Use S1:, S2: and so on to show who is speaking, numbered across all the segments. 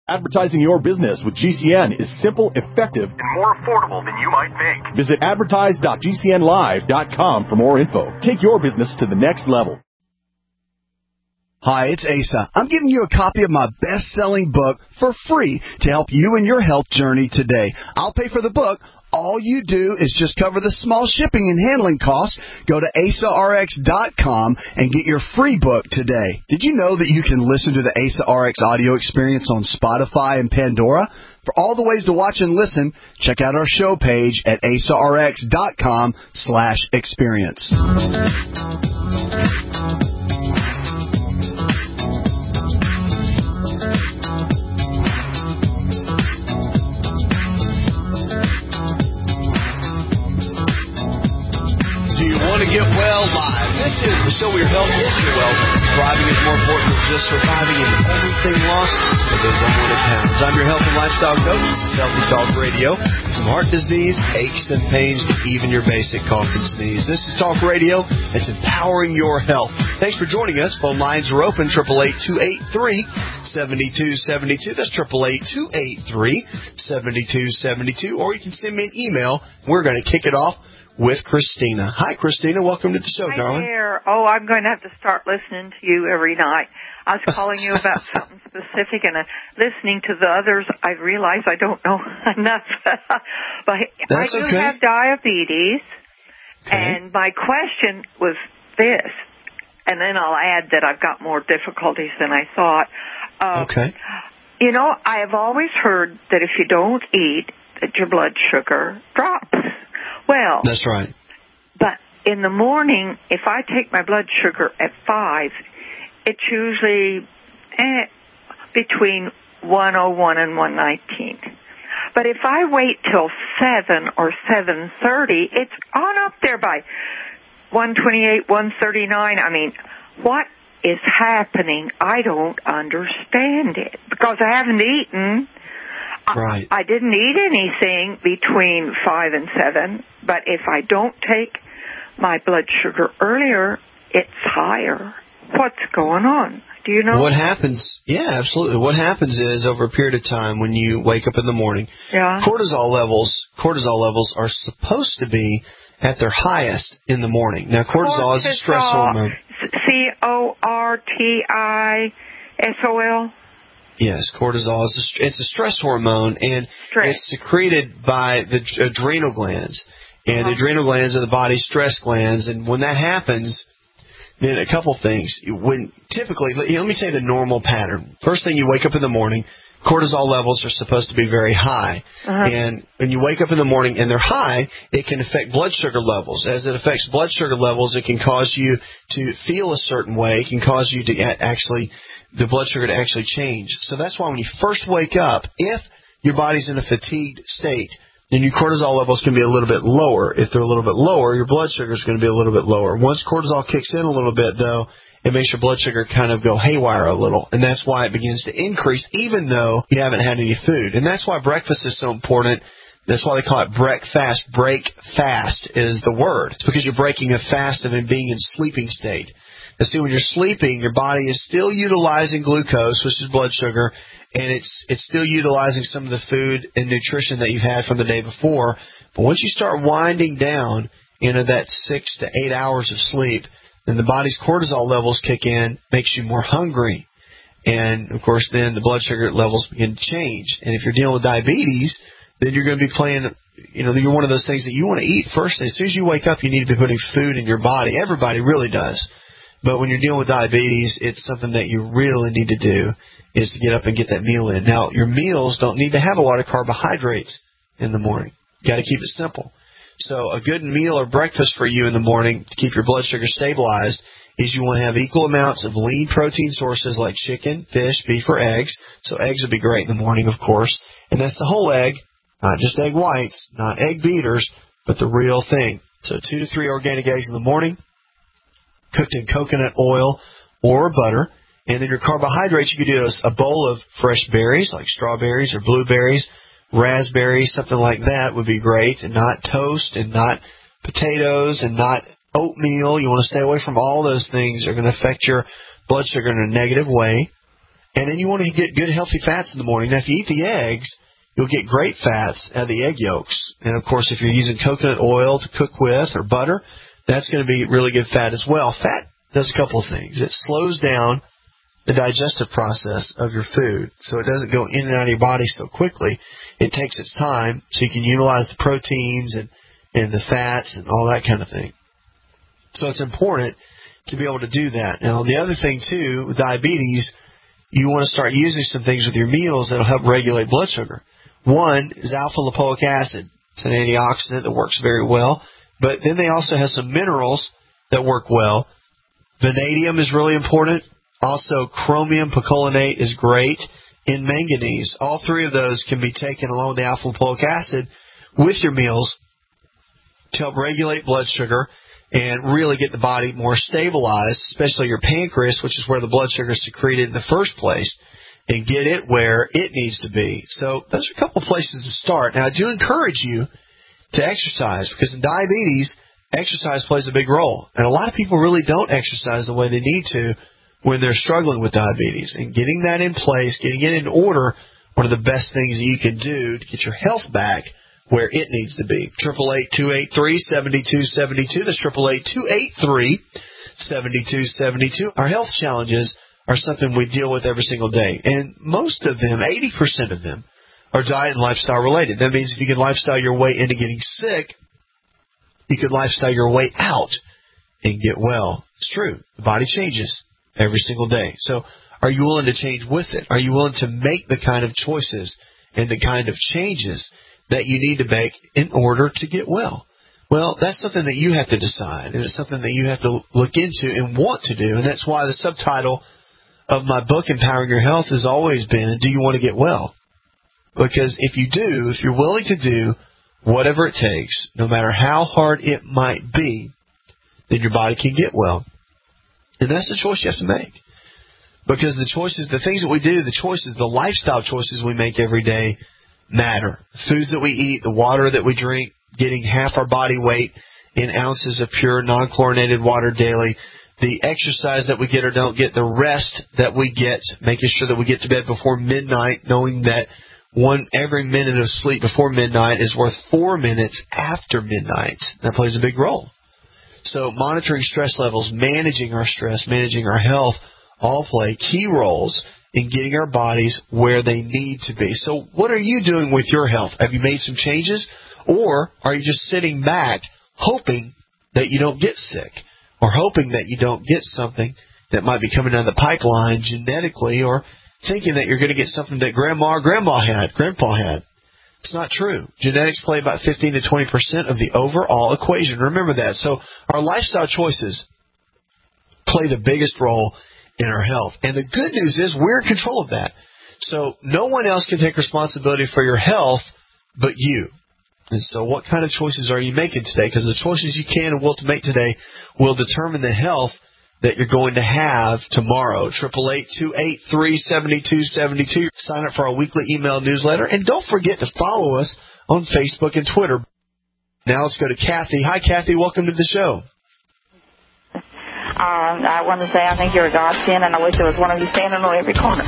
S1: Advertising your business with GCN is simple, effective, and more affordable than you might think. Visit advertise.gcnlive.com for more info. Take your business to the next level.
S2: Hi, it's Asa. I'm giving you a copy of my best-selling book for free to help you in your health journey today. I'll pay for the book. All you do is just cover the small shipping and handling costs. Go to AsaRx.com and get your free book today. Did you know that you can listen to the Asa RX audio experience on Spotify and Pandora? For all the ways to watch and listen, check out our show page at AsaRx.com/experience. Get well live. This is the show where your health is your wealth. Thriving is more important than just surviving, and the only thing lost are those unwanted pounds. I'm your health and lifestyle coach. This is Healthy Talk Radio. From heart disease, aches and pains, to even your basic cough and sneeze. This is Talk Radio. It's empowering your health. Thanks for joining us. Phone lines are open, 888-283-7272. That's 888-283-7272. Or you can send me an email. We're going to kick it off with Christina. Hi, Christina. Welcome to the show, darling.
S3: Hi there. Oh, I'm going to have to start listening to you every night. I was calling you about something specific, and listening to the others, I realize I don't know enough. But
S2: That's
S3: I do
S2: okay.
S3: have diabetes, and my question was this, and then I'll add that I've got more difficulties than I thought. You know, I have always heard that if you don't eat, that your blood sugar drops. Well,
S2: that's right.
S3: But in the morning, if I take my blood sugar at 5, it's usually between 101 and 119. But if I wait till 7 or 7:30, it's on up there by 128, 139. I mean, what is happening? I don't understand it because I haven't eaten.
S2: Right.
S3: I didn't eat anything between 5 and 7, but if I don't take my blood sugar earlier, it's higher. What's going on? Do you know?
S2: What happens? Yeah, absolutely. What happens is over a period of time when you wake up in the morning, cortisol levels are supposed to be at their highest in the morning. Now, cortisol is a stress hormone.
S3: Cortisol.
S2: Yes, cortisol it's a stress hormone, and it's secreted by the adrenal glands. And the adrenal glands are the body's stress glands. And when that happens, then a couple things. When typically, let me tell you the normal pattern. First thing, you wake up in the morning, cortisol levels are supposed to be very high. And when you wake up in the morning and they're high, it can affect blood sugar levels. As it affects blood sugar levels, it can cause you to feel a certain way. It can cause you to the blood sugar to actually change. So that's why when you first wake up, if your body's in a fatigued state, then your cortisol levels can be a little bit lower. If they're a little bit lower, your blood sugar is going to be a little bit lower. Once cortisol kicks in a little bit, though, it makes your blood sugar kind of go haywire a little. And that's why it begins to increase even though you haven't had any food. And that's why breakfast is so important. That's why they call it breakfast. Break fast is the word. It's because you're breaking a fast of being in sleeping state. And see, when you're sleeping, your body is still utilizing glucose, which is blood sugar, and it's still utilizing some of the food and nutrition that you've had from the day before. But once you start winding down into that 6 to 8 hours of sleep, then the body's cortisol levels kick in, makes you more hungry. And, of course, then the blood sugar levels begin to change. And if you're dealing with diabetes, then you're going to be playing, you're one of those things that you want to eat first. As soon as you wake up, you need to be putting food in your body. Everybody really does. But when you're dealing with diabetes, it's something that you really need to do is to get up and get that meal in. Now, your meals don't need to have a lot of carbohydrates in the morning. You got to keep it simple. So a good meal or breakfast for you in the morning to keep your blood sugar stabilized is you want to have equal amounts of lean protein sources like chicken, fish, beef, or eggs. So eggs would be great in the morning, of course. And that's the whole egg, not just egg whites, not egg beaters, but the real thing. So 2 to 3 organic eggs in the morning, cooked in coconut oil or butter. And then your carbohydrates, you could do a bowl of fresh berries like strawberries or blueberries, raspberries, something like that would be great, and not toast and not potatoes and not oatmeal. You want to stay away from all those things that are going to affect your blood sugar in a negative way. And then you want to get good, healthy fats in the morning. Now, if you eat the eggs, you'll get great fats out of the egg yolks. And, of course, if you're using coconut oil to cook with or butter, that's going to be really good fat as well. Fat does a couple of things. It slows down the digestive process of your food, so it doesn't go in and out of your body so quickly. It takes its time, so you can utilize the proteins and the fats and all that kind of thing. So it's important to be able to do that. Now, the other thing, too, with diabetes, you want to start using some things with your meals that will help regulate blood sugar. One is alpha-lipoic acid. It's an antioxidant that works very well. But then they also have some minerals that work well. Vanadium is really important. Also, chromium picolinate is great. And manganese. All three of those can be taken along with the alpha-lipoic acid with your meals to help regulate blood sugar and really get the body more stabilized, especially your pancreas, which is where the blood sugar is secreted in the first place, and get it where it needs to be. So those are a couple places to start. Now, I do encourage you to exercise, because in diabetes, exercise plays a big role. And a lot of people really don't exercise the way they need to when they're struggling with diabetes. And getting that in place, getting it in order, one of the best things that you can do to get your health back where it needs to be. 888-283-7272. That's 888-283-7272. Our health challenges are something we deal with every single day. And most of them, 80% of them, are diet and lifestyle related. That means if you can lifestyle your way into getting sick, you could lifestyle your way out and get well. It's true. The body changes every single day. So are you willing to change with it? Are you willing to make the kind of choices and the kind of changes that you need to make in order to get well? Well, that's something that you have to decide, and it's something that you have to look into and want to do. And that's why the subtitle of my book, Empowering Your Health, has always been, do you want to get well? Because if you do, if you're willing to do whatever it takes, no matter how hard it might be, then your body can get well. And that's the choice you have to make. Because the choices, the things that we do, the choices, the lifestyle choices we make every day matter. The foods that we eat, the water that we drink, getting half our body weight in ounces of pure non-chlorinated water daily, the exercise that we get or don't get, the rest that we get, making sure that we get to bed before midnight, knowing that every minute of sleep before midnight is worth 4 minutes after midnight. That plays a big role. So monitoring stress levels, managing our stress, managing our health, all play key roles in getting our bodies where they need to be. So what are you doing with your health? Have you made some changes? Or are you just sitting back hoping that you don't get sick, or hoping that you don't get something that might be coming down the pipeline genetically, or thinking that you're going to get something that grandpa had? It's not true. Genetics play about 15 to 20% of the overall equation. Remember that. So our lifestyle choices play the biggest role in our health. And the good news is we're in control of that. So no one else can take responsibility for your health but you. And so what kind of choices are you making today? Because the choices you can and will to make today will determine the health that you're going to have tomorrow. 888-283-7272. Sign up for our weekly email newsletter. And don't forget to follow us on Facebook and Twitter. Now let's go to Kathy. Hi, Kathy. Welcome to the show.
S4: I want to say I think you're a godsend, and I wish there was one of you standing on every corner.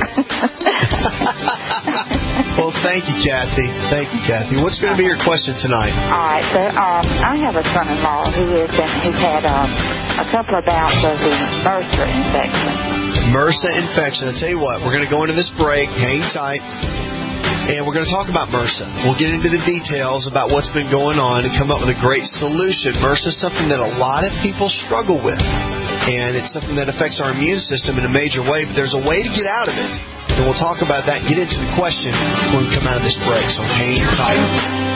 S2: Well, thank you, Kathy. Thank you, Kathy. What's going to be your question tonight?
S4: All right. So I have a son-in-law who's had a couple of bouts of the MRSA infection.
S2: MRSA infection. I'll tell you what, we're going to go into this break. Hang tight. And we're going to talk about MRSA. We'll get into the details about what's been going on and come up with a great solution. MRSA is something that a lot of people struggle with. And it's something that affects our immune system in a major way. But there's a way to get out of it. And we'll talk about that and get into the question when we come out of this break. So hang tight.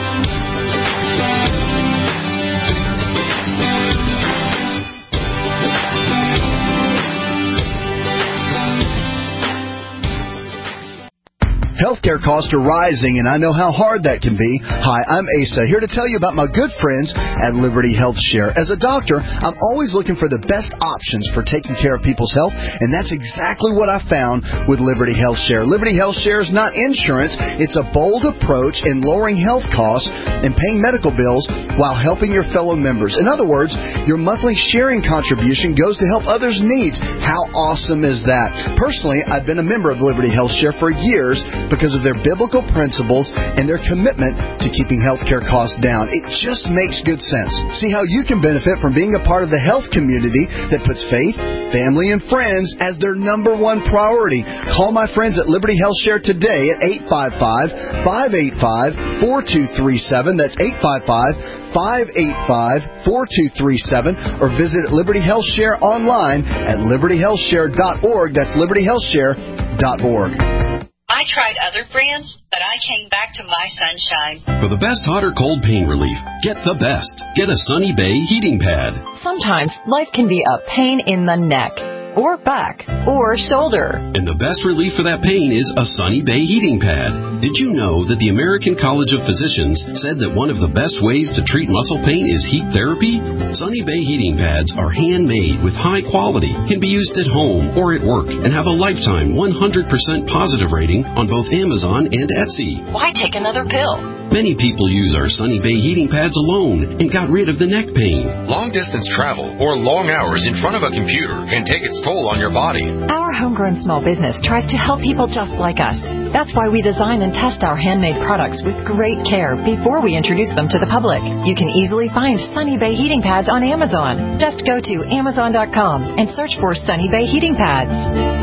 S5: Healthcare costs are rising, and I know how hard that can be. Hi, I'm Asa, here to tell you about my good friends at Liberty Health Share. As a doctor, I'm always looking for the best options for taking care of people's health, and that's exactly what I found with Liberty Health Share. Liberty Health Share is not insurance. It's a bold approach in lowering health costs and paying medical bills while helping your fellow members. In other words, your monthly sharing contribution goes to help others' needs. How awesome is that? Personally, I've been a member of Liberty Health Share for years because of their biblical principles and their commitment to keeping healthcare costs down. It just makes good sense. See how you can benefit from being a part of the health community that puts faith, family, and friends as their number one priority. Call my friends at Liberty Health Share today at 855-585-4237. That's 855-585-4237, or visit Liberty Health Share online at libertyhealthshare.org. That's libertyhealthshare.org.
S6: I tried other brands, but I came back to My Sunshine.
S7: For the best hot or cold pain relief, get the best. Get a Sunny Bay heating pad.
S8: Sometimes life can be a pain in the neck, or back, or shoulder.
S7: And the best relief for that pain is a Sunny Bay heating pad. Did you know that the American College of Physicians said that one of the best ways to treat muscle pain is heat therapy? Sunny Bay heating pads are handmade with high quality, can be used at home or at work, and have a lifetime 100% positive rating on both Amazon and Etsy.
S8: Why take another pill?
S7: Many people use our Sunny Bay heating pads alone and got rid of the neck pain.
S9: Long-distance travel or long hours in front of a computer can take its toll on your body.
S8: Our homegrown small business tries to help people just like us. That's why we design and test our handmade products with great care before we introduce them to the public. You can easily find Sunny Bay heating pads on Amazon. Just go to Amazon.com and search for Sunny Bay heating pads.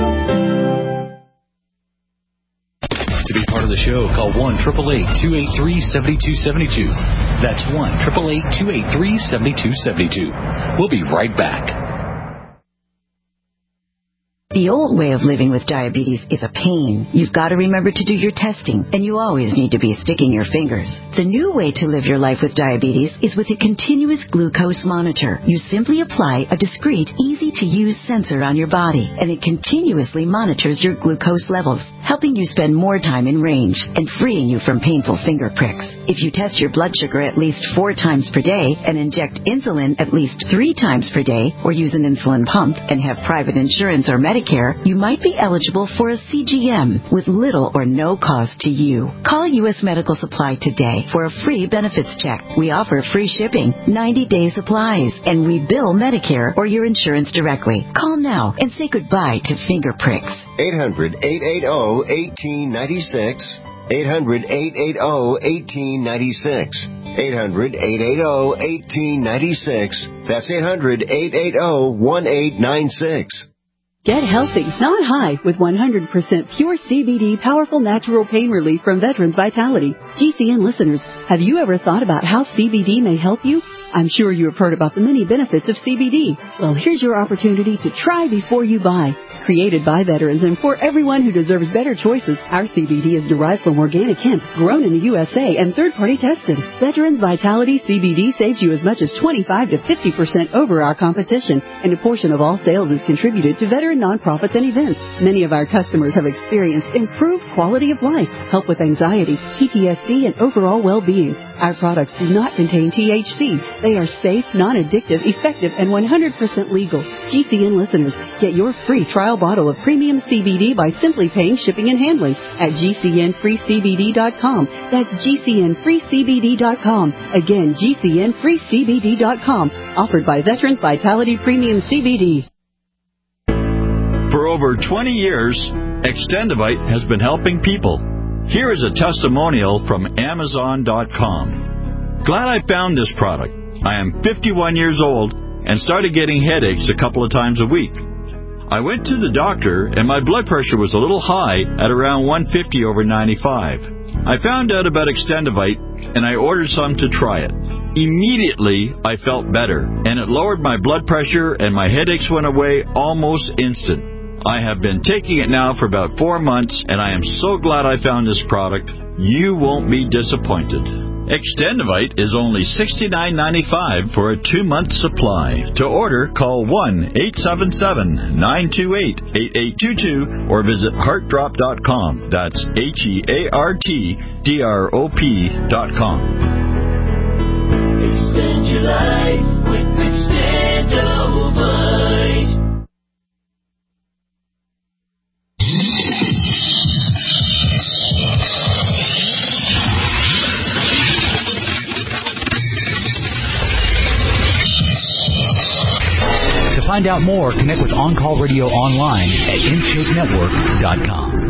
S10: To be part of the show, call 1-888-283-7272. That's 1-888-283-7272. We'll be right back.
S11: The old way of living with diabetes is a pain. You've got to remember to do your testing, and you always need to be sticking your fingers. The new way to live your life with diabetes is with a continuous glucose monitor. You simply apply a discreet, easy-to-use sensor on your body, and it continuously monitors your glucose levels, helping you spend more time in range and freeing you from painful finger pricks. If you test your blood sugar at least 4 times per day and inject insulin at least 3 times per day, or use an insulin pump and have private insurance or Medicare, you might be eligible for a CGM with little or no cost to you. Call U.S. Medical Supply today for a free benefits check. We offer free shipping, 90-day supplies, and we bill Medicare or your insurance directly. Call now and say goodbye to finger pricks.
S12: 800-880-1896. 800-880-1896. 800-880-1896. That's 800-880-1896.
S13: Get healthy, not high, with 100% pure CBD powerful natural pain relief from Veterans Vitality. GCN listeners, have you ever thought about how CBD may help you? I'm sure you have heard about the many benefits of CBD. Well, here's your opportunity to try before you buy. Created by veterans and for everyone who deserves better choices, our CBD is derived from organic hemp, grown in the USA, and third-party tested. Veterans Vitality CBD saves you as much as 25 to 50% over our competition, and a portion of all sales is contributed to veteran nonprofits and events. Many of our customers have experienced improved quality of life, help with anxiety, PTSD, and overall well-being. Our products do not contain THC. They are safe, non-addictive, effective, and 100% legal. GCN listeners, get your free trial bottle of premium CBD by simply paying shipping and handling at GCNFreeCBD.com. That's GCNFreeCBD.com. Again, GCNFreeCBD.com. Offered by Veterans Vitality Premium CBD.
S14: For over 20 years, Extendivite has been helping people. Here is a testimonial from Amazon.com. Glad I found this product. I am 51 years old and started getting headaches a couple of times a week. I went to the doctor and my blood pressure was a little high at around 150 over 95. I found out about Extendivite and I ordered some to try it. Immediately, I felt better and it lowered my blood pressure and my headaches went away almost instant. I have been taking it now for about 4 months, and I am so glad I found this product. You won't be disappointed. Extendivite is only $69.95 for a 2-month supply. To order, call 1-877-928-8822 or visit heartdrop.com. That's HEARTDROP.com.
S15: Extend your life with Extendivite.
S16: To find out more, connect with On Call Radio online at InShapeNetwork.com.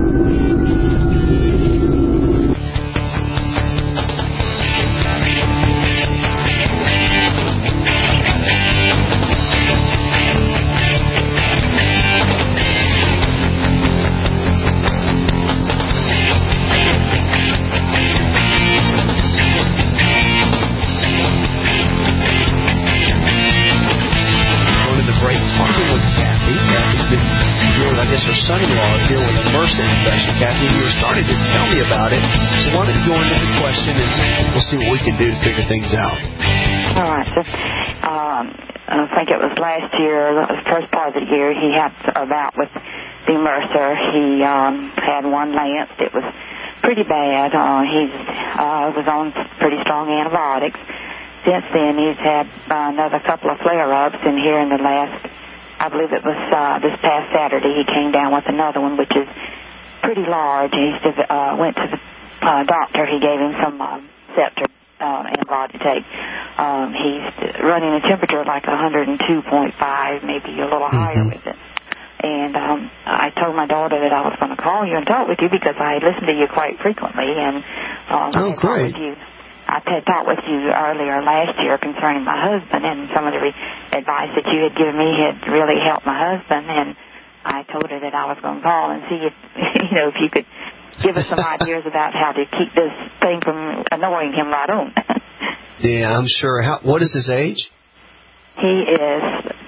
S2: son-in-law is dealing with a MRSA infection. Kathy, you were starting to tell me about it, so why don't you go into the question and we'll see what we can do to figure things out.
S4: All right. So, I think it was last year, the first part of the year, he had a bout with the MRSA. He had one lance. It was pretty bad. He was on pretty strong antibiotics. Since then, he's had another couple of flare-ups, and here in the last, I believe it was this past Saturday, he came down with another one, which is pretty large. He went to the doctor. He gave him some Scepter antibiotic take. He's running a temperature like 102.5, maybe a little higher with it. And I told my daughter that I was going to call you and talk with you because I listened to you quite frequently. And
S2: oh, great.
S4: I had talked with you earlier last year concerning my husband, and some of the advice that you had given me had really helped my husband. And I told her that I was going to call and see if if you could give us some ideas about how to keep this thing from annoying him right on.
S2: Yeah, I'm sure. What is his age?
S4: He is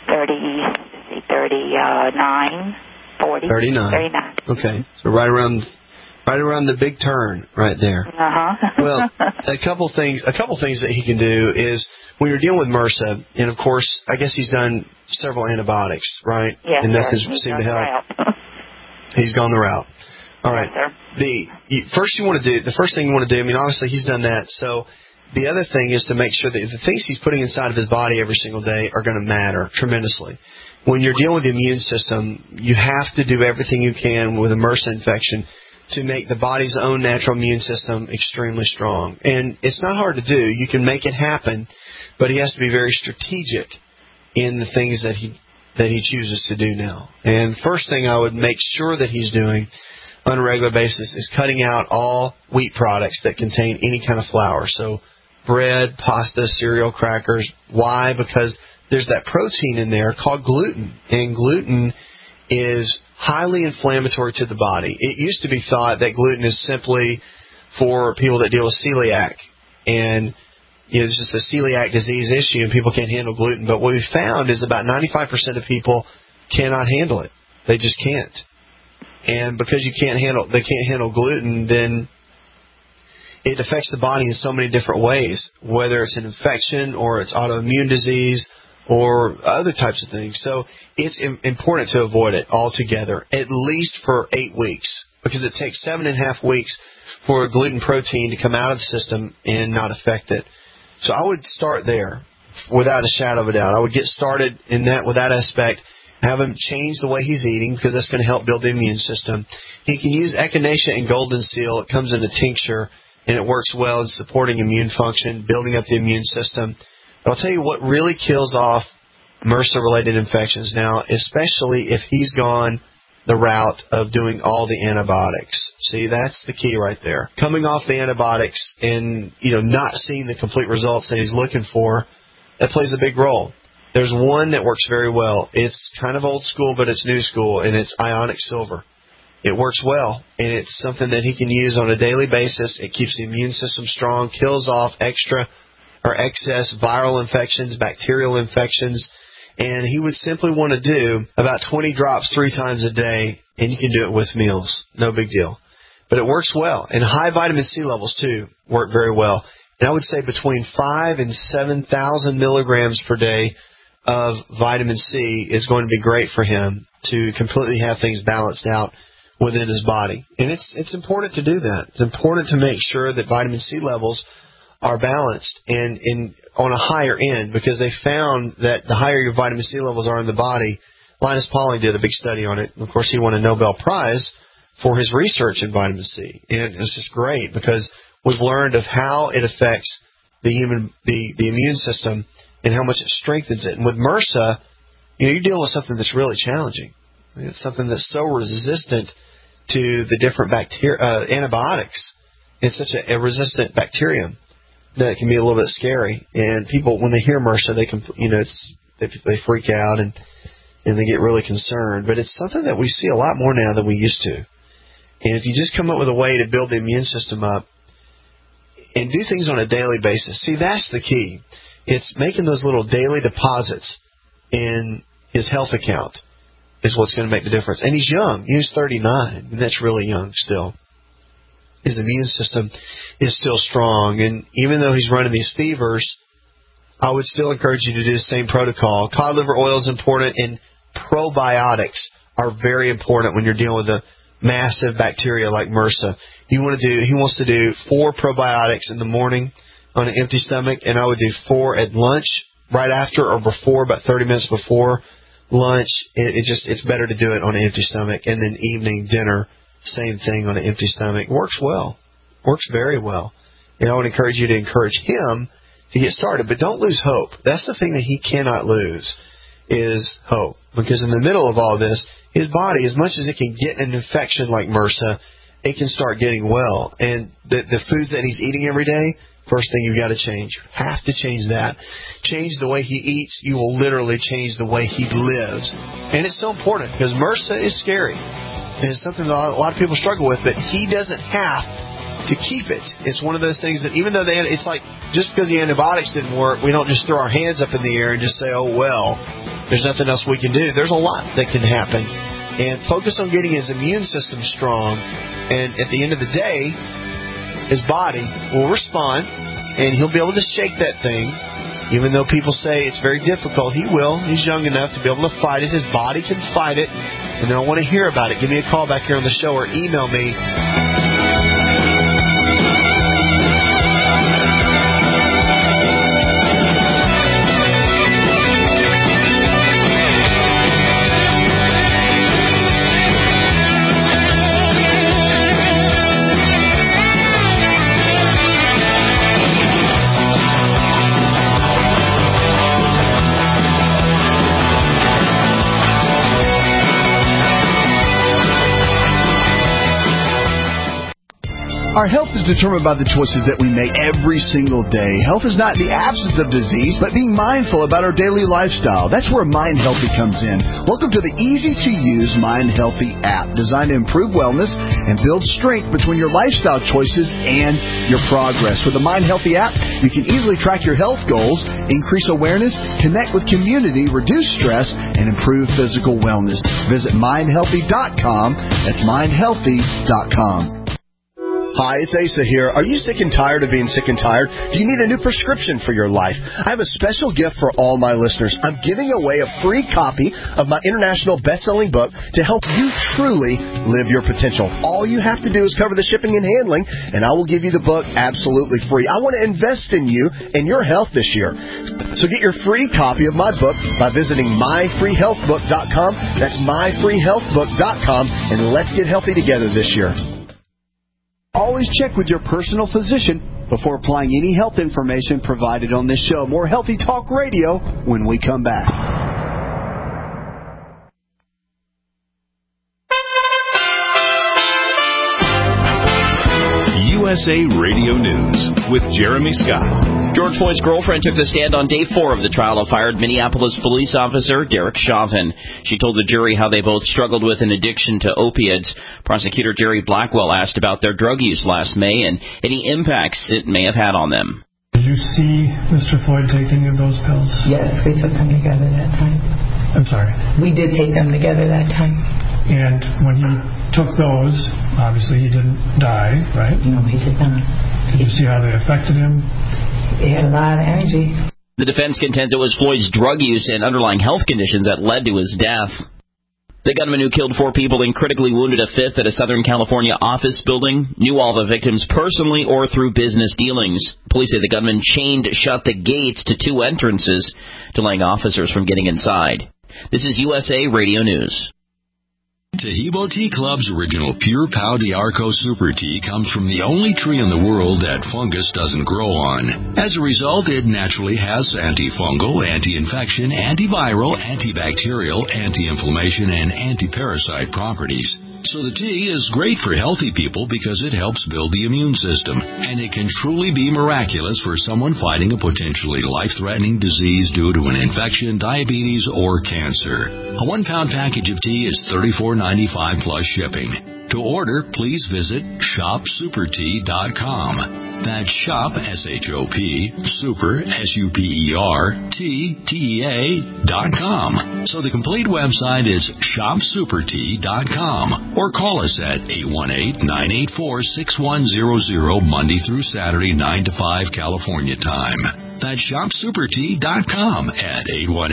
S4: 39, 40. 39.
S2: Okay, so right around the big turn, right there. Well, a couple things that he can do is when you're dealing with MRSA, and of course, I guess he's done several antibiotics, right?
S4: Yes,
S2: and nothing's seemed to help. He's gone the route. All right. Yes, the first thing you want to do, I mean, obviously he's done that. So the other thing is to make sure that the things he's putting inside of his body every single day are going to matter tremendously. When you're dealing with the immune system, you have to do everything you can with a MRSA infection to make the body's own natural immune system extremely strong. And it's not hard to do. You can make it happen, but he has to be very strategic in the things that he chooses to do now. And first thing I would make sure that he's doing on a regular basis is cutting out all wheat products that contain any kind of flour. So bread, pasta, cereal, crackers. Why? Because there's that protein in there called gluten. And gluten is highly inflammatory to the body. It used to be thought that gluten is simply for people that deal with celiac. And it's just a celiac disease issue and people can't handle gluten. But what we found is about 95% of people cannot handle it. They just can't. And because they can't handle gluten, then it affects the body in so many different ways, whether it's an infection or it's autoimmune disease or other types of things. So it's important to avoid it altogether, at least for 8 weeks, because it takes 7.5 weeks for a gluten protein to come out of the system and not affect it. So I would start there without a shadow of a doubt. I would get started in that with that aspect. Have him change the way he's eating because that's going to help build the immune system. He can use Echinacea and Golden Seal. It comes in a tincture, and it works well in supporting immune function, building up the immune system. But I'll tell you what really kills off MRSA-related infections now, especially if he's gone the route of doing all the antibiotics. See, that's the key right there. Coming off the antibiotics and, not seeing the complete results that he's looking for, that plays a big role. There's one that works very well. It's kind of old school, but it's new school, and it's ionic silver. It works well, and it's something that he can use on a daily basis. It keeps the immune system strong, kills off extra or excess viral infections, bacterial infections, and he would simply want to do about 20 drops 3 times a day, and you can do it with meals. No big deal. But it works well. And high vitamin C levels, too, work very well. And I would say between 5,000 and 7,000 milligrams per day of vitamin C is going to be great for him to completely have things balanced out within his body. And it's important to do that. It's important to make sure that vitamin C levels are balanced and on a higher end, because they found that the higher your vitamin C levels are in the body. Linus Pauling did a big study on it. Of course, he won a Nobel Prize for his research in vitamin C. And it's just great because we've learned of how it affects the immune system and how much it strengthens it. And with MRSA, you're dealing with something that's really challenging. It's something that's so resistant to the different antibiotics. It's such a resistant bacterium that it can be a little bit scary. And people, when they hear MRSA, they freak out and they get really concerned. But it's something that we see a lot more now than we used to. And if you just come up with a way to build the immune system up and do things on a daily basis, see, that's the key. It's making those little daily deposits in his health account is what's going to make the difference. And he's young. He's 39, and that's really young still. His immune system is still strong. And even though he's running these fevers, I would still encourage you to do the same protocol. Cod liver oil is important, and probiotics are very important when you're dealing with a massive bacteria like MRSA. He wants to do 4 probiotics in the morning on an empty stomach, and I would do 4 at lunch, right after or before, about 30 minutes before lunch. It's better to do it on an empty stomach. And then evening dinner, same thing on an empty stomach. Works well. Works very well. And I would encourage you to encourage him to get started. But don't lose hope. That's the thing that he cannot lose, is hope. Because in the middle of all this, his body, as much as it can get an infection like MRSA, it can start getting well. And the foods that he's eating every day, first thing you've got to change. You have to change that. Change the way he eats. You will literally change the way he lives. And it's so important because MRSA is scary. And it's something that a lot of people struggle with, but he doesn't have to keep it. It's one of those things that even though it's like just because the antibiotics didn't work, we don't just throw our hands up in the air and just say, oh, well, there's nothing else we can do. There's a lot that can happen. And focus on getting his immune system strong. And at the end of the day, his body will respond, and he'll be able to shake that thing. Even though people say it's very difficult, he will. He's young enough to be able to fight it. His body can fight it. And then I want to hear about it. Give me a call back here on the show or email me.
S5: Our health is determined by the choices that we make every single day. Health is not the absence of disease, but being mindful about our daily lifestyle. That's where Mind Healthy comes in. Welcome to the easy-to-use Mind Healthy app, designed to improve wellness and build strength between your lifestyle choices and your progress. With the Mind Healthy app, you can easily track your health goals, increase awareness, connect with community, reduce stress, and improve physical wellness. Visit mindhealthy.com. That's mindhealthy.com. Hi, it's Asa here. Are you sick and tired of being sick and tired? Do you need a new prescription for your life? I have a special gift for all my listeners. I'm giving away a free copy of my international best-selling book to help you truly live your potential. All you have to do is cover the shipping and handling, and I will give you the book absolutely free. I want to invest in you and your health this year. So get your free copy of my book by visiting myfreehealthbook.com. That's myfreehealthbook.com, and let's get healthy together this year. Always check with your personal physician before applying any health information provided on this show. More Healthy Talk Radio when we come back.
S17: USA Radio News with Jeremy Scott.
S18: George Floyd's girlfriend took the stand on day 4 of the trial of fired Minneapolis police officer Derek Chauvin. She told the jury how they both struggled with an addiction to opiates. Prosecutor Jerry Blackwell asked about their drug use last May and any impacts it may have had on them.
S19: Did you see Mr. Floyd take any of those pills?
S20: Yes, we took them together that time.
S19: I'm sorry?
S20: We did take them together that time.
S19: And when he took those, obviously he didn't die, right?
S20: No, he did not.
S19: Did you see how they affected him?
S20: He had a lot of energy.
S18: The defense contends it was Floyd's drug use and underlying health conditions that led to his death. The gunman who killed 4 people and critically wounded a 5th at a Southern California office building knew all the victims personally or through business dealings. Police say the gunman chained shut the gates to 2 entrances, delaying officers from getting inside. This is USA Radio News.
S17: Tahibo Tea Club's original Pure Pau d'Arco Super Tea comes from the only tree in the world that fungus doesn't grow on. As a result, it naturally has antifungal, anti-infection, antiviral, antibacterial, anti-inflammation, and anti-parasite properties. So the tea is great for healthy people because it helps build the immune system, and it can truly be miraculous for someone fighting a potentially life-threatening disease due to an infection, diabetes, or cancer. A 1-pound package of tea is $34.95 plus shipping. To order, please visit shopsupertea.com. That's shop, S-H-O-P, super, S-U-P-E-R, T-T-E-A.com. So the complete website is shopsupertea.com. Or call us at 818-984-6100 Monday through Saturday, 9 to 5 California time. That's shopsupertea.com at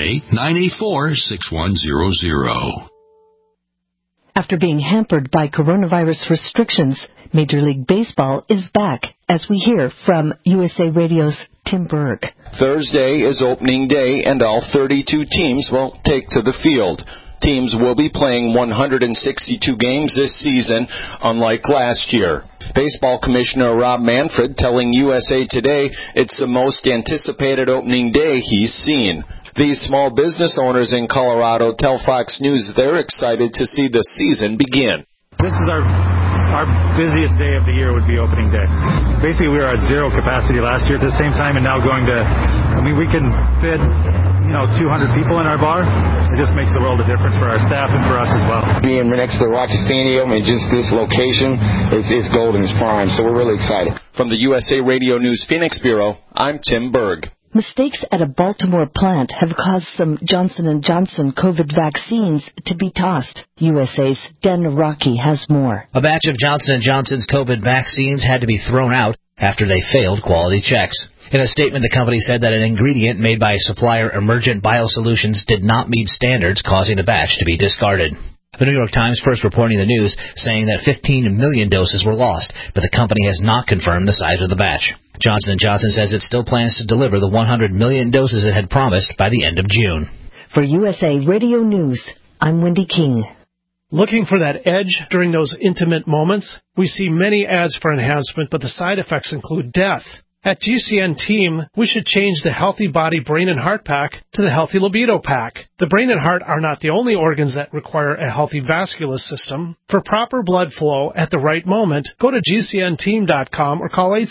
S17: 818-984-6100.
S21: After being hampered by coronavirus restrictions, Major League Baseball is back, as we hear from USA Radio's Tim Berg.
S22: Thursday is opening day, and all 32 teams will take to the field. Teams will be playing 162 games this season, unlike last year. Baseball Commissioner Rob Manfred telling USA Today it's the most anticipated opening day he's seen. These small business owners in Colorado tell Fox News they're excited to see the season begin.
S23: This is our busiest day of the year would be opening day. Basically, we were at 0 capacity last year at the same time, and now going to, we can fit 200 people in our bar. It just makes the world of difference for our staff and for us as well.
S24: Being next to the Rocky Stadium and just this location, it's golden, it's prime, so we're really excited.
S22: From the USA Radio News Phoenix Bureau, I'm Tim Berg.
S21: Mistakes at a Baltimore plant have caused some Johnson & Johnson COVID vaccines to be tossed. USA's Den Rocky has more.
S25: A batch of Johnson & Johnson's COVID vaccines had to be thrown out after they failed quality checks. In a statement, the company said that an ingredient made by supplier Emergent Biosolutions did not meet standards, causing the batch to be discarded. The New York Times first reporting the news, saying that 15 million doses were lost, but the company has not confirmed the size of the batch. Johnson & Johnson says it still plans to deliver the 100 million doses it had promised by the end of June.
S21: For USA Radio News, I'm Wendy King.
S26: Looking for that edge during those intimate moments? We see many ads for enhancement, but the side effects include death. At GCN Team, we should change the Healthy Body, Brain, and Heart Pack to the Healthy Libido Pack. The brain and heart are not the only organs that require a healthy vascular system. For proper blood flow at the right moment, go to GCNteam.com or call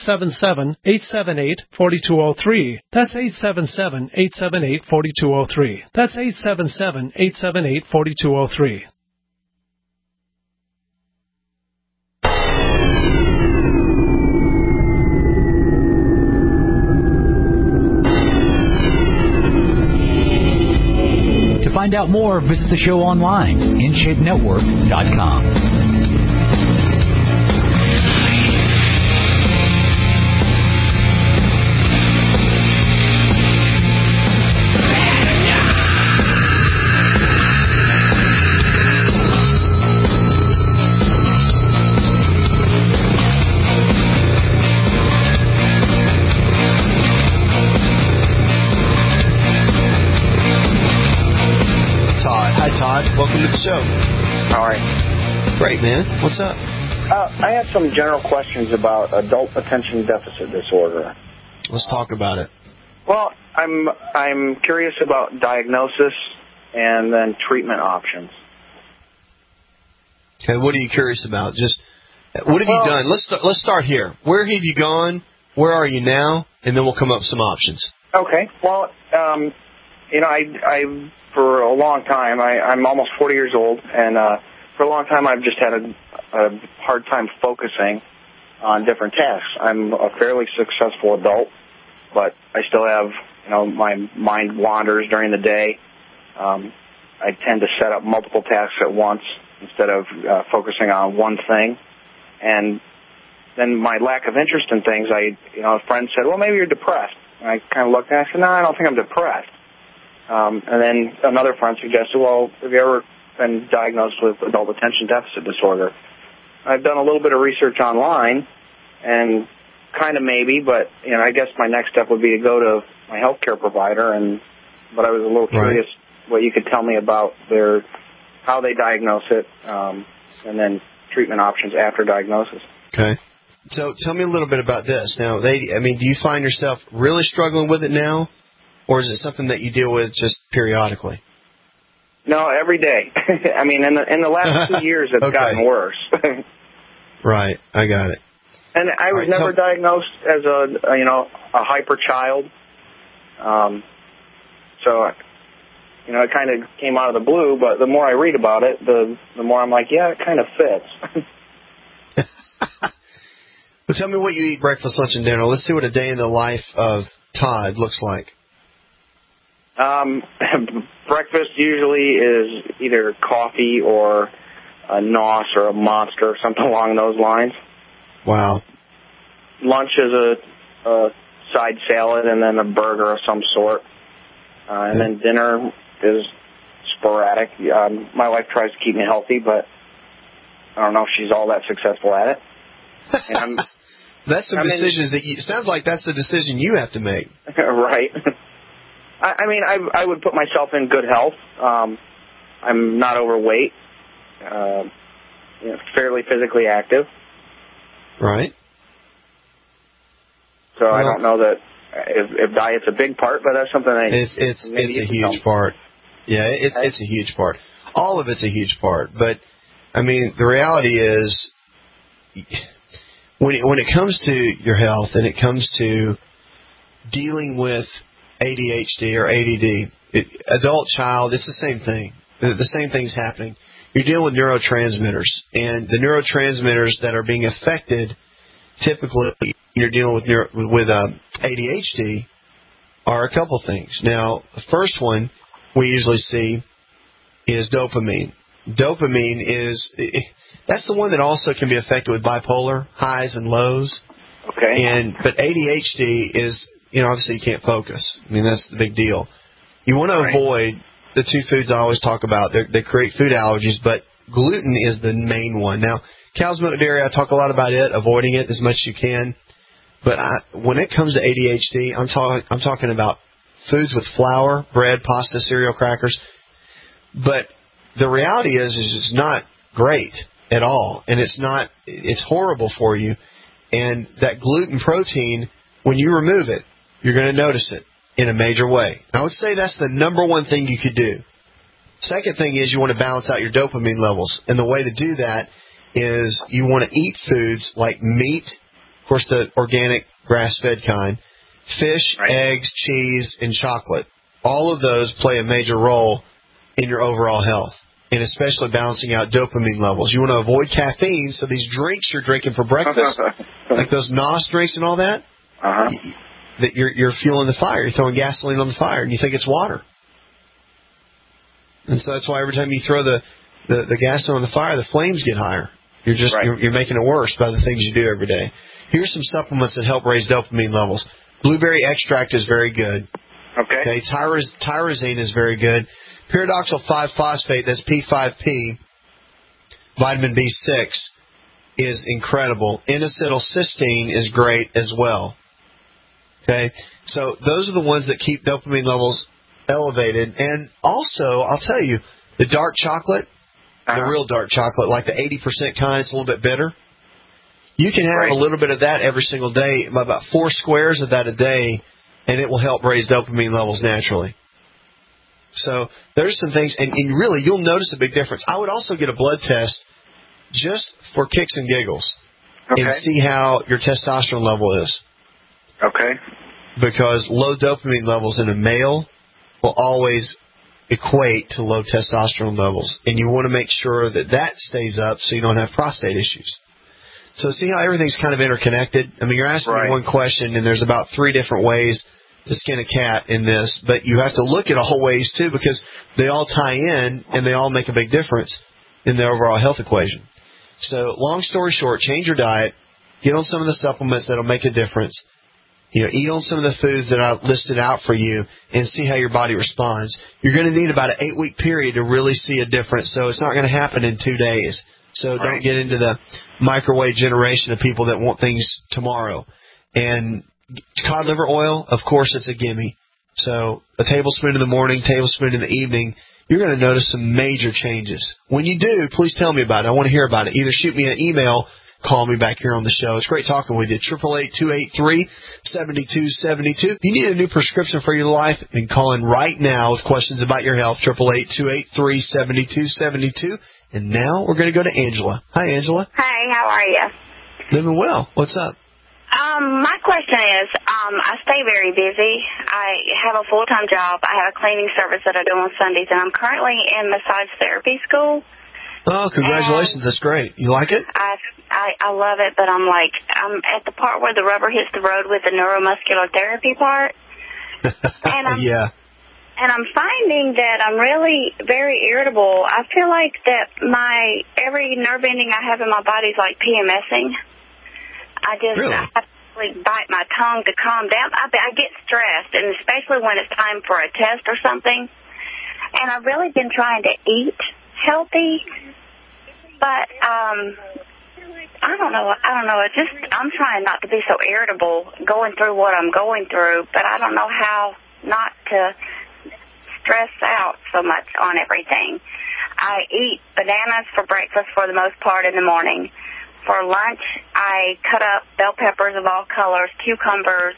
S26: 877-878-4203. That's 877-878-4203. That's 877-878-4203.
S16: To find out more, visit the show online, InShapeNetwork.com.
S2: Welcome to the show.
S27: How are you?
S2: Great, man. What's up?
S27: I have some general questions about adult attention deficit disorder.
S2: Let's talk about it.
S27: Well, I'm curious about diagnosis and then treatment options.
S2: Okay, what are you curious about? Just what have you done? Let's start here. Where have you gone? Where are you now? And then we'll come up with some options.
S27: Okay. Well, I for a long time, I'm almost 40 years old, and for a long time I've just had a hard time focusing on different tasks. I'm a fairly successful adult, but I still have, my mind wanders during the day. I tend to set up multiple tasks at once instead of focusing on one thing. And then my lack of interest in things, a friend said, well, maybe you're depressed. And I kind of looked and I said, no, I don't think I'm depressed. And then another friend suggested, well, have you ever been diagnosed with adult attention deficit disorder? I've done a little bit of research online, and kind of maybe, but I guess my next step would be to go to my healthcare provider. But I was a little curious what you could tell me about how they diagnose it, and then treatment options after diagnosis.
S2: Okay. So tell me a little bit about this. Now, do you find yourself really struggling with it now, or is it something that you deal with just periodically?
S27: No, every day. I mean, in the last 2 years, it's gotten worse.
S2: Right, I got it.
S27: And I was never diagnosed as a hyper child. So, it kind of came out of the blue. But the more I read about it, the more I'm like, yeah, it kind of fits.
S2: Well, tell me what you eat breakfast, lunch, and dinner. Let's see what a day in the life of Todd looks like.
S27: Breakfast usually is either coffee or a NOS or a Monster or something along those lines.
S2: Wow.
S27: Lunch is a side salad and then a burger of some sort. And then dinner is sporadic. My wife tries to keep me healthy, but I don't know if she's all that successful at it. And
S2: that's some decisions sounds like that's the decision you have to make.
S27: Right. I would put myself in good health. I'm not overweight. Fairly physically active.
S2: Right.
S27: So I don't know that if diet's a big part, but that's something
S2: it's a huge part. Yeah, it's a huge part. All of it's a huge part. But the reality is, when it comes to your health and it comes to dealing with ADHD or ADD, adult, child, it's the same thing. The same thing's happening. You're dealing with neurotransmitters, and the neurotransmitters that are being affected, typically you're dealing with ADHD, are a couple things. Now, the first one we usually see is dopamine. Dopamine that's the one that also can be affected with bipolar, highs and lows.
S27: Okay.
S2: But ADHD is, obviously you can't focus. That's the big deal. You want to avoid the two foods I always talk about. They create food allergies, but gluten is the main one. Now, cow's milk dairy, I talk a lot about it, avoiding it as much as you can. But when it comes to ADHD, I'm talking about foods with flour, bread, pasta, cereal, crackers. But the reality is it's not great at all, and it's horrible for you. And that gluten protein, when you remove it, you're going to notice it in a major way. I would say that's the number one thing you could do. Second thing is you want to balance out your dopamine levels. And the way to do that is you want to eat foods like meat, of course the organic grass-fed kind, fish, eggs, cheese, and chocolate. All of those play a major role in your overall health, and especially balancing out dopamine levels. You want to avoid caffeine, so these drinks you're drinking for breakfast, like those NOS drinks and all that, that you're fueling the fire. You're throwing gasoline on the fire, and you think it's water. And so that's why every time you throw the gasoline on the fire, the flames get higher. You're making it worse by the things you do every day. Here's some supplements that help raise dopamine levels. Blueberry extract is very good. Okay. Tyrosine is very good. Pyridoxal 5-phosphate, that's P5P, vitamin B6, is incredible. N-acetylcysteine is great as well. Okay, so those are the ones that keep dopamine levels elevated. And also, I'll tell you, the dark chocolate, the real dark chocolate, like the 80% kind, it's a little bit bitter. You can have a little bit of that every single day, about 4 squares of that a day, and it will help raise dopamine levels naturally. So there's some things, and really you'll notice a big difference. I would also get a blood test just for kicks and giggles and see how your testosterone level is.
S27: Okay.
S2: Because low dopamine levels in a male will always equate to low testosterone levels, and you want to make sure that stays up so you don't have prostate issues. So see how everything's kind of interconnected? You're asking me one question, and there's about 3 different ways to skin a cat in this, but you have to look at all ways too, because they all tie in and they all make a big difference in the overall health equation. So long story short, change your diet, Get on some of the supplements that'll make a difference. Eat on some of the foods that I listed out for you and see how your body responds. You're going to need about an 8-week period to really see a difference, so it's not going to happen in 2 days. So don't get into the microwave generation of people that want things tomorrow. And cod liver oil, of course, it's a gimme. So a tablespoon in the morning, tablespoon in the evening, you're going to notice some major changes. When you do, please tell me about it. I want to hear about it. Either shoot me an email, call me back here on the show. It's great talking with you. 888-283-7272. If you need a new prescription for your life, then call in right now with questions about your health. 888-283-7272. And now we're going to go to Angela. Hi, Angela.
S1: Hi, how are you?
S2: Living well. What's up?
S1: My question is, I stay very busy. I have a full-time job. I have a cleaning service that I do on Sundays, and I'm currently in massage therapy school.
S2: Oh, congratulations. That's great. You like it?
S1: I love it, but I'm at the part where the rubber hits the road with the neuromuscular therapy part.
S2: Yeah.
S1: And I'm finding that I'm really very irritable. I feel like that every nerve ending I have in my body is like PMSing. I have to bite my tongue to calm down. I get stressed, and especially when it's time for a test or something. And I've really been trying to eat healthy, but I don't know. I'm trying not to be so irritable going through what I'm going through, but I don't know how not to stress out so much on everything. I eat bananas for breakfast for the most part in the morning. For lunch, I cut up bell peppers of all colors, cucumbers,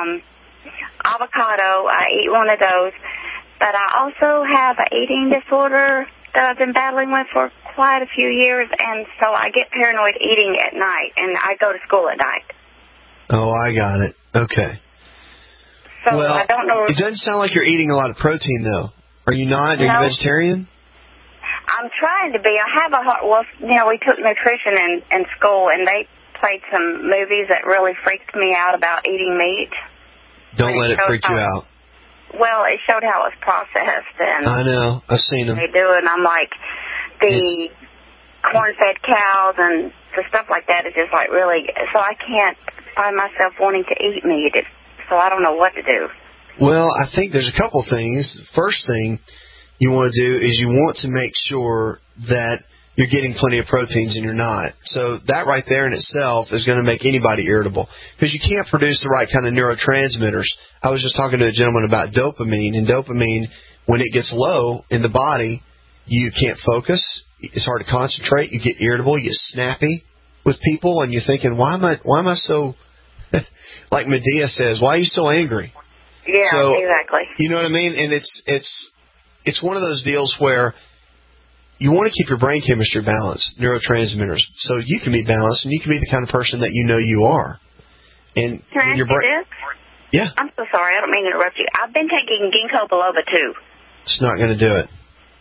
S1: avocado. I eat one of those. But I also have an eating disorder that I've been battling with for quite a few years, and so I get paranoid eating at night, and I go to school at night.
S2: Oh, I got it. Okay.
S1: So I don't know.
S2: It doesn't sound like you're eating a lot of protein, though. Are you not? Are you vegetarian?
S1: I'm trying to be. I have we took nutrition in school, and they played some movies that really freaked me out about eating meat.
S2: Don't let it freak you out.
S1: Well, it showed how it was processed, and
S2: I know. I've seen them.
S1: They do it, and I'm like, the corn-fed cows and the stuff like that is just like really. So I can't find myself wanting to eat meat. So I don't know what to do.
S2: Well, I think there's a couple things. First thing you want to do is you want to make sure that you're getting plenty of proteins and you're not. So that right there in itself is going to make anybody irritable because you can't produce the right kind of neurotransmitters. I was just talking to a gentleman about dopamine, and dopamine, when it gets low in the body, you can't focus. It's hard to concentrate. You get irritable. You get snappy with people, and you're thinking, why am I so, like Medea says, why are you so angry?
S1: Yeah, so, exactly.
S2: You know what I mean? And it's one of those deals where you want to keep your brain chemistry balanced, neurotransmitters, so you can be balanced and you can be the kind of person that you know you are. And
S1: can I ask you this?
S2: Yeah.
S1: I'm so sorry. I don't mean to interrupt you. I've been taking ginkgo biloba too.
S2: It's not going to do it.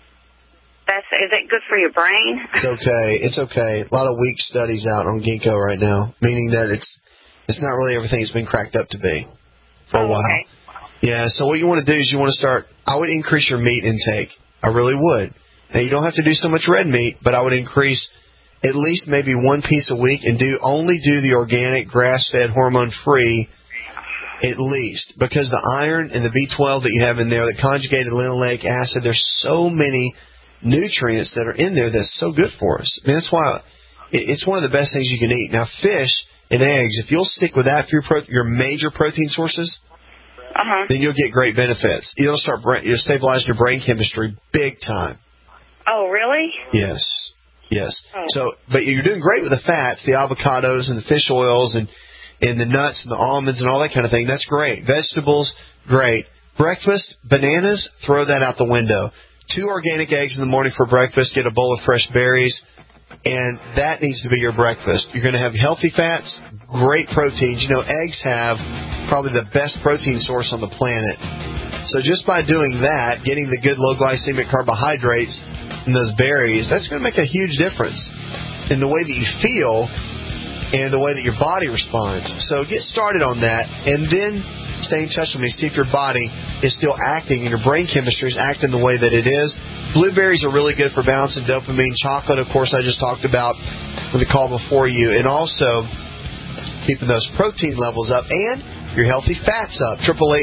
S1: Is it good for your brain?
S2: It's okay. It's okay. A lot of weak studies out on ginkgo right now, meaning that it's not really everything it's been cracked up to be for a while.
S1: Okay.
S2: Yeah, so what you want to do is you want to I would increase your meat intake. I really would. Now, you don't have to do so much red meat, but I would increase at least maybe one piece a week and only do the organic, grass-fed, hormone-free at least, because the iron and the B12 that you have in there, the conjugated linoleic acid, there's so many nutrients that are in there that's so good for us. I mean, that's why it's one of the best things you can eat. Now, fish and eggs, if you'll stick with that for your major protein sources, then you'll get great benefits. You'll stabilize your brain chemistry big time.
S1: Oh, really?
S2: Yes. Oh. So, but you're doing great with the fats, the avocados and the fish oils and the nuts and the almonds and all that kind of thing. That's great. Vegetables, great. Breakfast, bananas, throw that out the window. 2 organic eggs in the morning for breakfast. Get a bowl of fresh berries. And that needs to be your breakfast. You're going to have healthy fats, great proteins. You know, eggs have probably the best protein source on the planet. So just by doing that, getting the good low glycemic carbohydrates in those berries, that's going to make a huge difference in the way that you feel and the way that your body responds. So get started on that, and then stay in touch with me. See if your body is still acting and your brain chemistry is acting the way that it is. Blueberries are really good for balancing dopamine. Chocolate, of course, I just talked about with the call before you. And also, keeping those protein levels up and your healthy fats up.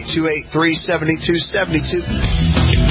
S2: 888-283-7272.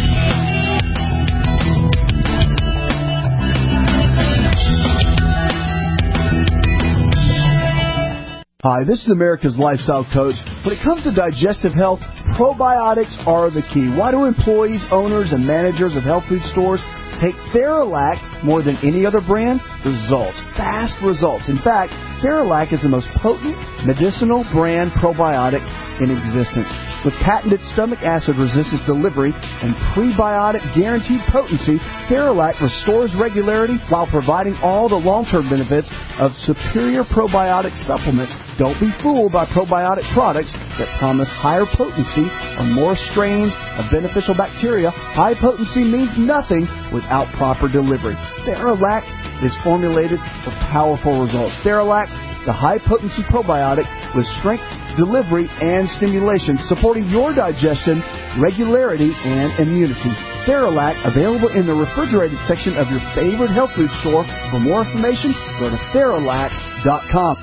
S5: Hi, this is America's Lifestyle Coach. When it comes to digestive health, probiotics are the key. Why do employees, owners, and managers of health food stores take Theralac more than any other brand? Results. Fast results. In fact, Theralac is the most potent medicinal brand probiotic in existence. With patented stomach acid resistance delivery and prebiotic guaranteed potency, Theralac restores regularity while providing all the long-term benefits of superior probiotic supplements. Don't be fooled by probiotic products that promise higher potency or more strains of beneficial bacteria. High potency means nothing without proper delivery. Theralac is formulated for powerful results. Theralac, the high-potency probiotic with strength, delivery, and stimulation, supporting your digestion, regularity, and immunity. Theralac, available in the refrigerated section of your favorite health food store. For more information, go to Theralac.com.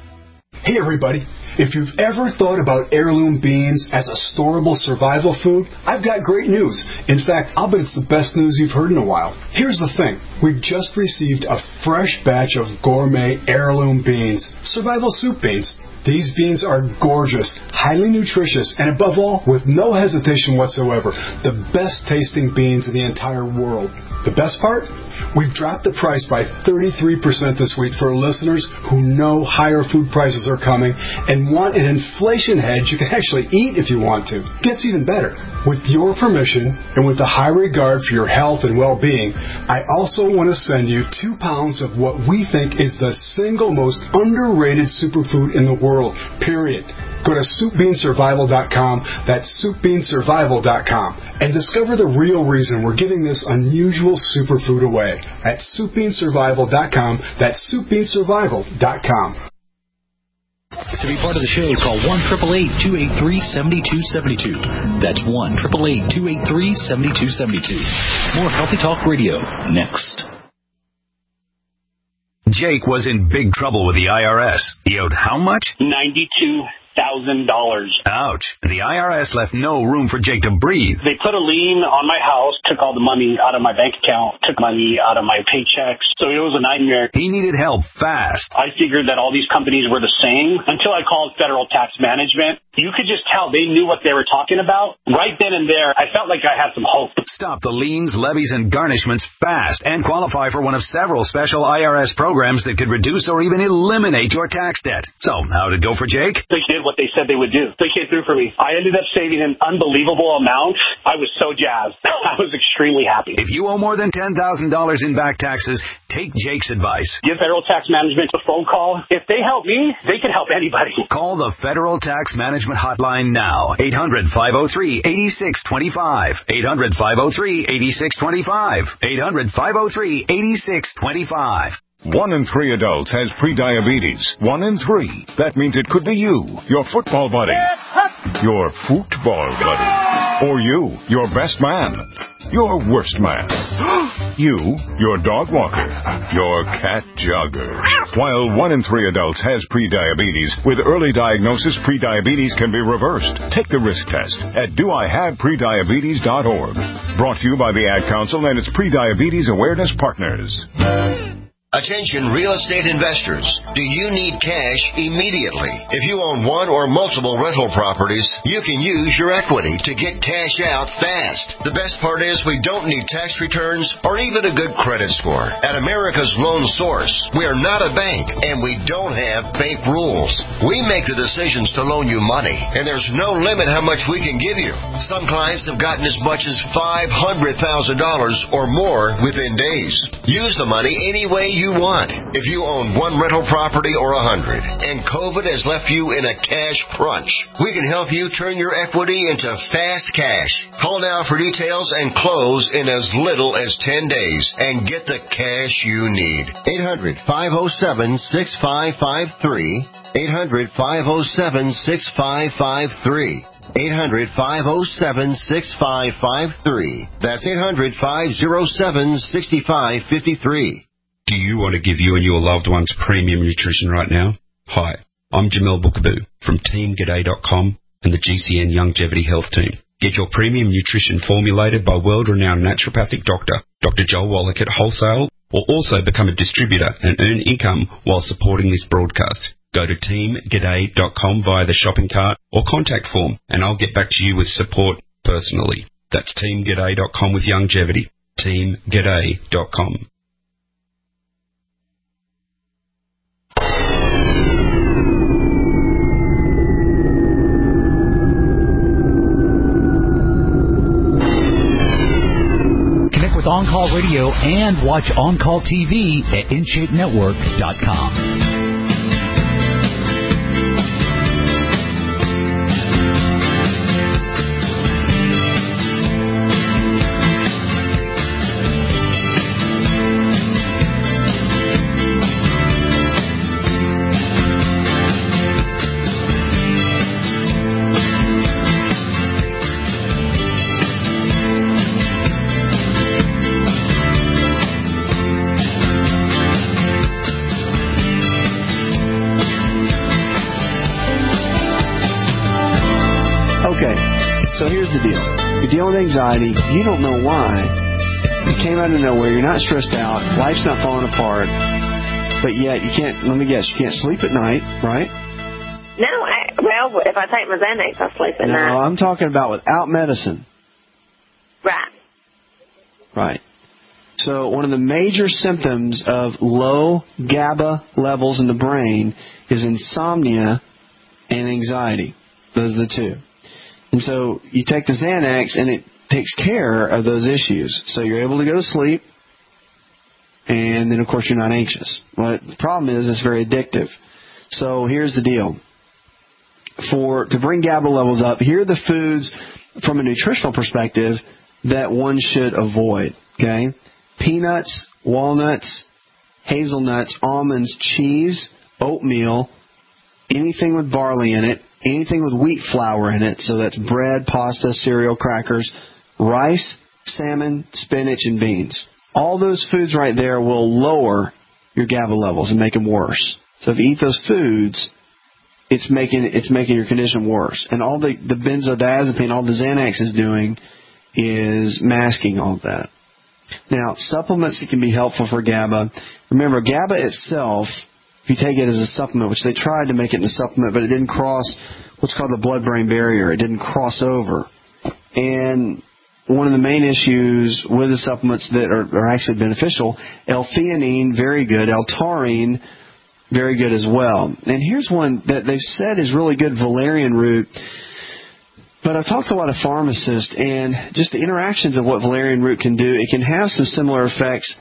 S3: Hey, everybody. If you've ever thought about heirloom beans as a storable survival food, I've got great news. In fact, I'll bet it's the best news you've heard in a while. Here's the thing. We've just received a fresh batch of gourmet heirloom beans, survival soup beans. These beans are gorgeous, highly nutritious, and above all, with no hesitation whatsoever, the best tasting beans in the entire world. The best part? We've dropped the price by 33% this week for listeners who know higher food prices are coming and want an inflation hedge you can actually eat if you want to. Gets even better. With your permission and with a high regard for your health and well-being, I also want to send you 2 pounds of what we think is the single most underrated superfood in the world, period. Go to SoupBeanSurvival.com, that's SoupBeanSurvival.com, and discover the real reason we're giving this unusual superfood away at SoupBeanSurvival.com, that's SoupBeanSurvival.com.
S16: To be part of the show, call 1-888-283-7272. That's 1-888-283-7272. More Healthy Talk Radio, next.
S6: Jake was in big trouble with the IRS. He owed how much?
S7: $92,000.
S6: Ouch. The IRS left no room for Jake to breathe.
S7: They put a lien on my house, took all the money out of my bank account, took money out of my paychecks. So it was a nightmare.
S6: He needed help fast.
S7: I figured that all these companies were the same until I called Federal Tax Management. You could just tell they knew what they were talking about. Right then and there, I felt like I had some hope.
S6: Stop the liens, levies, and garnishments fast and qualify for one of several special IRS programs that could reduce or even eliminate your tax debt. So, how'd it go for Jake?
S7: They did what they said they would do. They came through for me. I ended up saving an unbelievable amount. I was so jazzed. I was extremely happy.
S6: If you owe more than $10,000 in back taxes, take Jake's advice.
S7: Give Federal Tax Management a phone call. If they help me, they can help anybody.
S6: Call the Federal Tax Management Hotline now. 800-503-8625. 800-503-8625. 800-503-8625.
S8: 1 in 3 adults has prediabetes. 1 in 3. That means it could be you, your football buddy, your football buddy, or you, your best man, your worst man, you, your dog walker, your cat jogger. While 1 in 3 adults has prediabetes, with early diagnosis, prediabetes can be reversed. Take the risk test at doihaveprediabetes.org. Brought to you by the Ad Council and its Prediabetes Awareness Partners.
S9: Attention real estate investors. Do you need cash immediately? If you own one or multiple rental properties, you can use your equity to get cash out fast. The best part is we don't need tax returns or even a good credit score. At America's Loan Source, we are not a bank and we don't have bank rules. We make the decisions to loan you money, and there's no limit how much we can give you. Some clients have gotten as much as $500,000 or more within days. Use the money any way you want. If you own one rental property or 100 and COVID has left you in a cash crunch, we can help you turn your equity into fast cash. Call now for details and close in as little as 10 days and get the cash you need. 800-507-6553. 800-507-6553. 800-507-6553. That's 800-507-6553.
S10: Do you want to give you and your loved ones premium nutrition right now? Hi,
S4: I'm Jamel Bookaboo from TeamG'day.com and the GCN Longevity Health Team. Get your premium nutrition formulated by world-renowned naturopathic doctor, Dr. Joel Wallach at wholesale, or also become a distributor and earn income while supporting this broadcast. Go to TeamG'day.com via the shopping cart or contact form, and I'll get back to you with support personally. That's TeamG'day.com with longevity. TeamG'day.com.
S16: With On Call Radio and watch On Call TV at InShapeNetwork.com.
S2: So here's the deal. You're dealing with anxiety. You don't know why. You came out of nowhere. You're not stressed out. Life's not falling apart. But yet, you can't, let me guess, you can't sleep at night, right?
S10: No, well, if I take my Xanax, I sleep at night.
S2: No, I'm talking about without medicine.
S10: Right.
S2: Right. So one of the major symptoms of low GABA levels in the brain is insomnia and anxiety. Those are the two. And so you take the Xanax, and it takes care of those issues. So you're able to go to sleep, and then, of course, you're not anxious. But the problem is it's very addictive. So here's the deal. To bring GABA levels up, here are the foods from a nutritional perspective that one should avoid. Okay? Peanuts, walnuts, hazelnuts, almonds, cheese, oatmeal, anything with barley in it, anything with wheat flour in it, so that's bread, pasta, cereal, crackers, rice, salmon, spinach, and beans. All those foods right there will lower your GABA levels and make them worse. So if you eat those foods, it's making your condition worse. And all the benzodiazepine, all the Xanax is doing is masking all of that. Now, supplements that can be helpful for GABA. Remember, GABA itself, if you take it as a supplement, which they tried to make it in a supplement, but it didn't cross what's called the blood-brain barrier. It didn't cross over. And one of the main issues with the supplements that are actually beneficial, L-theanine, very good. L-taurine, very good as well. And here's one that they've said is really good, valerian root. But I've talked to a lot of pharmacists, and just the interactions of what valerian root can do, it can have some similar effects.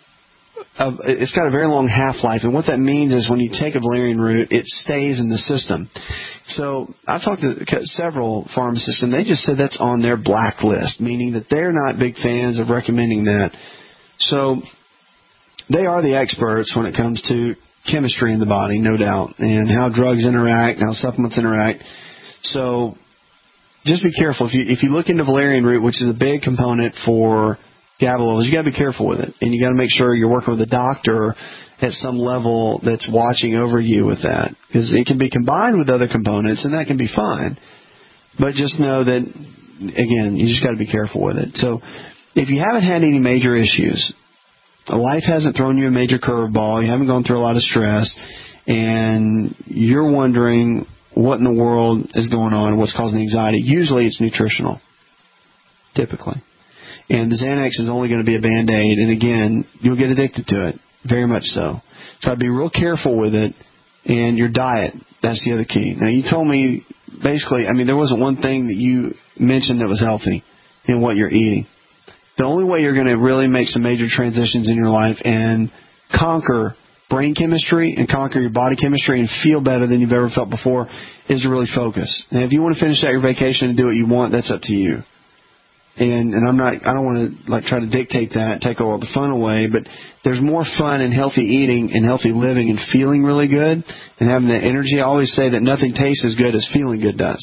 S2: It's got a very long half-life, and what that means is when you take a valerian root, it stays in the system. So I've talked to several pharmacists, and they just said that's on their blacklist, meaning that they're not big fans of recommending that. So they are the experts when it comes to chemistry in the body, no doubt, and how drugs interact, how supplements interact. So just be careful. If you look into valerian root, which is a big component for GABA levels, you got to be careful with it, and you got to make sure you're working with a doctor at some level that's watching over you with that, because it can be combined with other components, and that can be fine. But just know that, again, you just got to be careful with it. So if you haven't had any major issues, life hasn't thrown you a major curveball, you haven't gone through a lot of stress, and you're wondering what in the world is going on and what's causing anxiety, usually it's nutritional, typically. And the Xanax is only going to be a Band-Aid, and again, you'll get addicted to it, very much so. So I'd be real careful with it, and your diet, that's the other key. Now, you told me, basically, there wasn't one thing that you mentioned that was healthy in what you're eating. The only way you're going to really make some major transitions in your life and conquer brain chemistry and conquer your body chemistry and feel better than you've ever felt before is to really focus. And if you want to finish out your vacation and do what you want, that's up to you. And I don't want to try to dictate that, take all the fun away, but there's more fun in healthy eating and healthy living and feeling really good and having that energy. I always say that nothing tastes as good as feeling good does.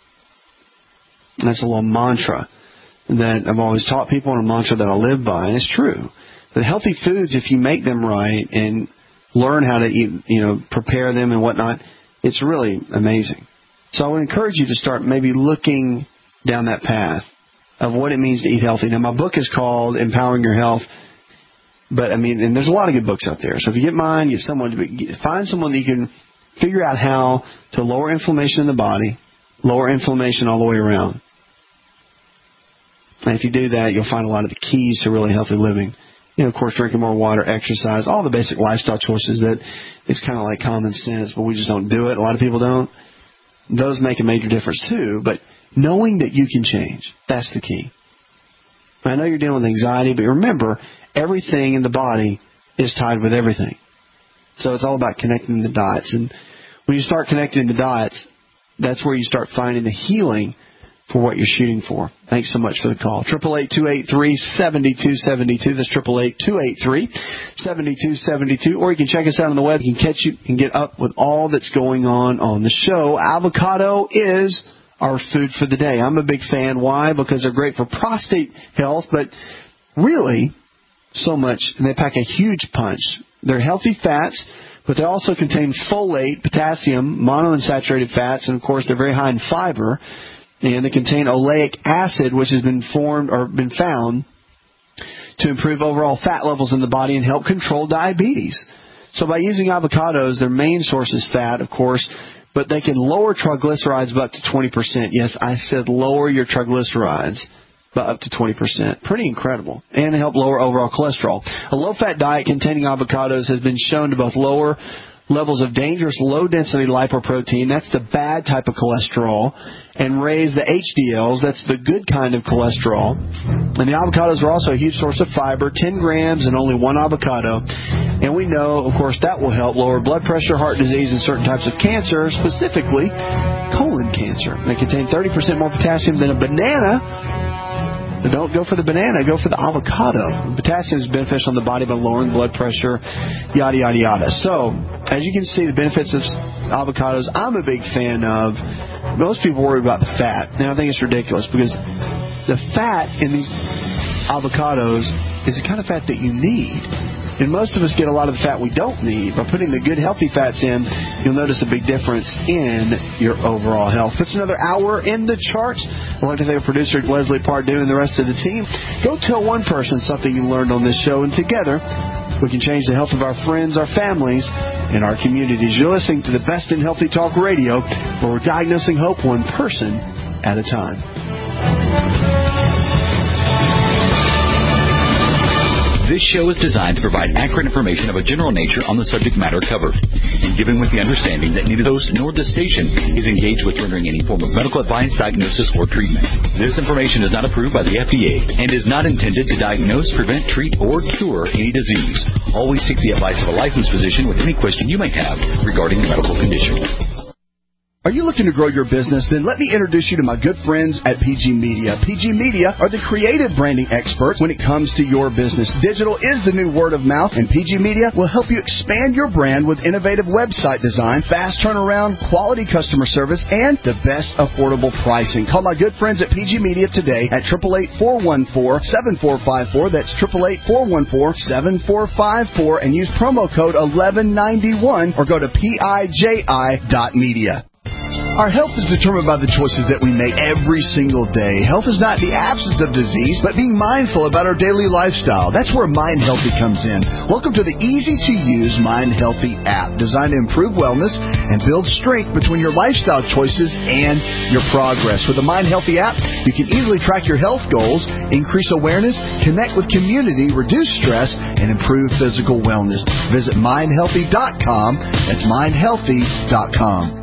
S2: And that's a little mantra that I've always taught people, and a mantra that I live by, and it's true. The healthy foods, if you make them right and learn how to eat, prepare them and whatnot, It's really amazing. So I would encourage you to start maybe looking down that path of what it means to eat healthy. Now, my book is called Empowering Your Health. But, and there's a lot of good books out there. So if you get mine, find someone that you can figure out how to lower inflammation in the body, lower inflammation all the way around. And if you do that, you'll find a lot of the keys to really healthy living. Of course, drinking more water, exercise, all the basic lifestyle choices that it's kind of like common sense, but we just don't do it. A lot of people don't. Those make a major difference too. But knowing that you can change, that's the key. I know you're dealing with anxiety, but remember, everything in the body is tied with everything. So it's all about connecting the dots. And when you start connecting the dots, that's where you start finding the healing for what you're shooting for. Thanks so much for the call. 888-283-7272. That's 888-283-7272. Or you can check us out on the web. You can catch you and get up with all that's going on the show. Avocado is our food for the day. I'm a big fan. Why? Because they're great for prostate health, but really so much, and they pack a huge punch. They're healthy fats, but they also contain folate, potassium, monounsaturated fats, and of course they're very high in fiber. And they contain oleic acid, which has been found to improve overall fat levels in the body and help control diabetes. So by using avocados, their main source is fat, of course, but they can lower triglycerides by up to 20%. Yes, I said lower your triglycerides by up to 20%. Pretty incredible. And they help lower overall cholesterol. A low-fat diet containing avocados has been shown to both lower levels of dangerous low-density lipoprotein, that's the bad type of cholesterol, and raise the HDLs, that's the good kind of cholesterol. And the avocados are also a huge source of fiber, 10 grams and only one avocado. And we know, of course, that will help lower blood pressure, heart disease, and certain types of cancer, specifically colon cancer. And they contain 30% more potassium than a banana. But don't go for the banana, go for the avocado. Potassium is beneficial in the body by lowering blood pressure, yada, yada, yada. So, as you can see, the benefits of avocados, I'm a big fan of. Most people worry about the fat. Now, I think it's ridiculous because the fat in these avocados is the kind of fat that you need. And most of us get a lot of the fat we don't need. By putting the good, healthy fats in, you'll notice a big difference in your overall health. It's another hour in the charts. I'd like to thank our producer, Leslie Pardue, and the rest of the team. Go tell one person something you learned on this show, and together we can change the health of our friends, our families, and our communities. You're listening to the best in Healthy Talk Radio, where we're diagnosing hope one person at a time.
S16: This show is designed to provide accurate information of a general nature on the subject matter covered, and given with the understanding that neither host nor the station is engaged with rendering any form of medical advice, diagnosis, or treatment. This information is not approved by the FDA and is not intended to diagnose, prevent, treat, or cure any disease. Always seek the advice of a licensed physician with any question you may have regarding a medical condition.
S5: Are you looking to grow your business? Then let me introduce you to my good friends at PG Media. PG Media are the creative branding experts when it comes to your business. Digital is the new word of mouth, and PG Media will help you expand your brand with innovative website design, fast turnaround, quality customer service, and the best affordable pricing. Call my good friends at PG Media today at 888-414-7454. That's 888-414-7454, and use promo code 1191 or go to PIJI.media. Our health is determined by the choices that we make every single day. Health is not the absence of disease, but being mindful about our daily lifestyle. That's where Mind Healthy comes in. Welcome to the easy-to-use Mind Healthy app, designed to improve wellness and build strength between your lifestyle choices and your progress. With the Mind Healthy app, you can easily track your health goals, increase awareness, connect with community, reduce stress, and improve physical wellness. Visit mindhealthy.com. That's mindhealthy.com.